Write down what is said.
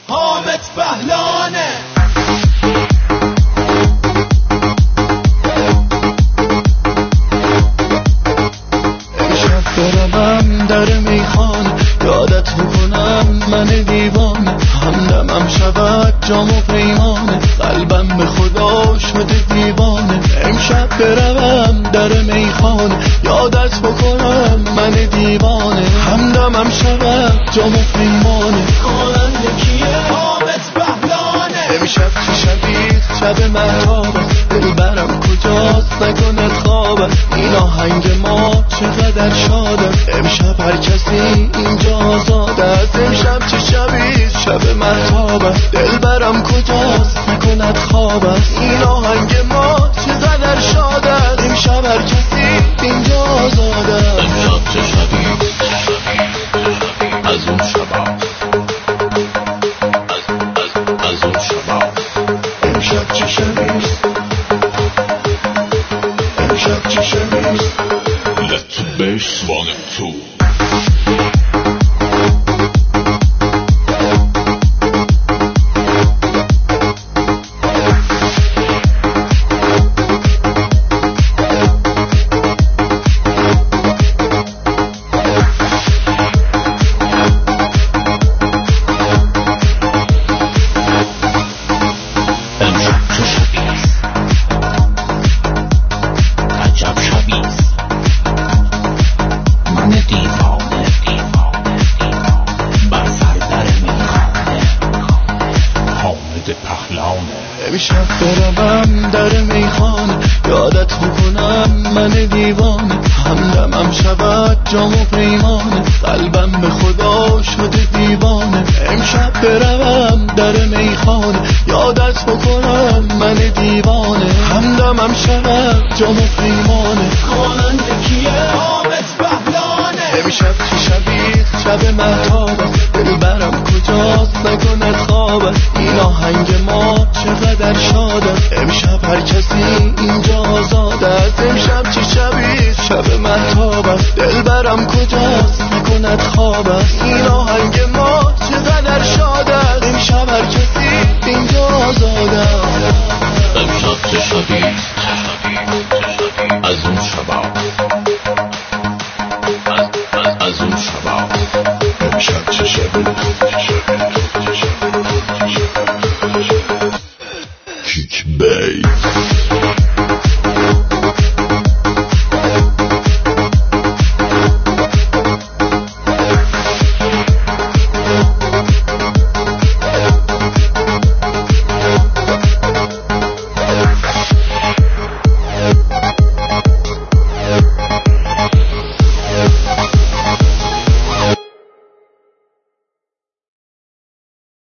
حامد بهلانه. برم در میخانه یادت بکنم من دیوانه، همدمم شود جام و پیمانه، قلبم به خدا شده دیوانه. امشب برم در میخانه یادت بکنم من دیوانه، همدمم شود جام و پیمانه. خواننده کیه؟ حامد بهلانه. امشب چه شبیه شب مهتابه، دلبرم کجاست نکند خوابه، این آهنگ ما چقدر شاده، امشب هر کسی اینجا آزاده است. امشب چه شبیه شب مهتابه، دلبرم کجاست نکند خواب است، این آهنگ ما چقدر شاده است، امشب هر کسی اینجا آزاده است. امشب چه شبیه از اون شبا، از اون شبا. امشب چه شبیه، امشب چه شبیه. Let the bass swung it too. امشب برم در میخانه یادت بکنم من دیوانه، همدمم شود جام و پیمانه، قلبم به خدا شده دیوانه. امشب برم در میخانه یادت بکنم من دیوانه، همدمم شود جام و پیمانه. خواننده کیه؟ حامد بهلانه. امشب چه شبیه شب مهتابه، دلبرم کجاست نکند خوابه، این آهنگ ما چقدر شاده، امشب هر کسی اینجا آزاده است. امشب چه شبیه شب مهتابه، دلبرم کجاست نکند خوابه،